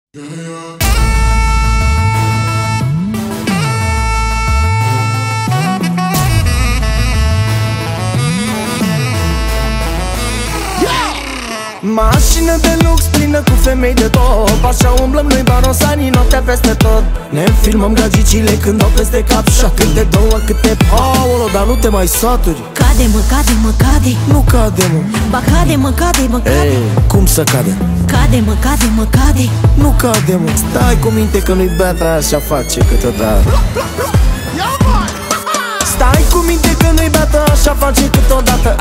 Mașină de lux plină cu femei de top, așa umblăm noi barosanii noaptea peste tot. Ne filmăm gagicile când dau peste cap și câte două, câte paolo, dar nu te mai saturi. Cade mă, cade mă, cade. Nu cade mă. Ba cade mă, cade mă, cade. Ei, cum să cade? Cade mă, cade mă, cade. Nu cade mă. Stai cu minte că nu-i beata, așa face câteodată. Stai cu minte că nu-i beata, așa face câteodată.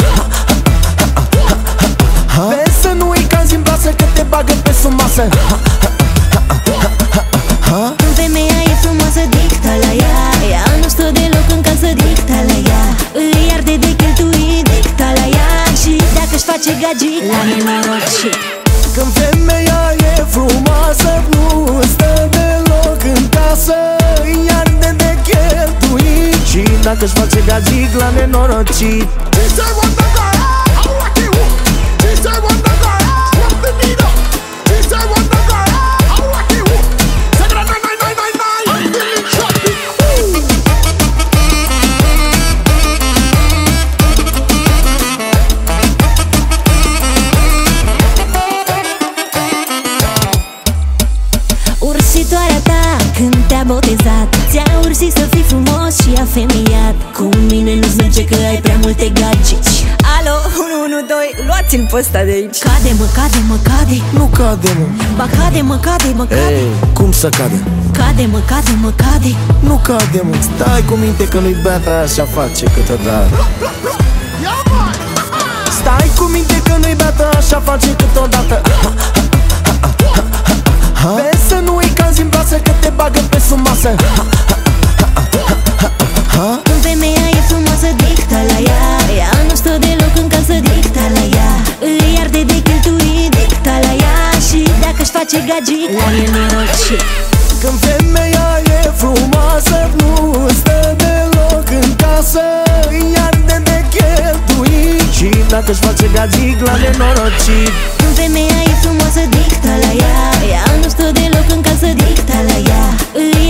Vezi să nu-i canzi în plasă că te bagă pe sub masă. Femeia e frumoasă, dicta la ea. Ea nu stă deloc în casă, dicta la ea. Îi arde de cheltuit, dicta la ea. Și dacă-și face gagic, la nenorocit. Când femeia e frumoasă, nu stă deloc în casă. Îi arde de cheltuit. Și dacă-și face gagic, la nenorocit. Ursitoarea ta, când te-a botezat, ți-a ursit să fii frumos și afemeiat. Cu mine nu-ți merge că ai prea multe gagici. Alo, 112, luați-l pe ăsta de aici. Cade mă, cade mă, cade. Nu cade mă. Ba cade mă, cade mă, cade. Ei, cum să cade? Cade mă, cade mă, cade. Nu cade mă. Stai cu minte că nu-i beata, așa face câteodată. Stai cu minte că nu-i beata, așa face câteodată. Vezi să nu-i canzi în plasă că te bagă pe sub masă. Când femeia e frumoasă, dicta la ea. Ea nu stă deloc în casă, dicta la ea. Îi arde de cheltuit, dicta la ea. Și dacă-și face gagic, la nenorocit. Când femeia e frumoasă, nu stă deloc în casă. Îi arde de cheltuit. Și dacă-și face gagic, la nenorocit. Când femeia e frumoasă, dicta la ea. Ea nu stă deloc în casă, dicta la ea. Îi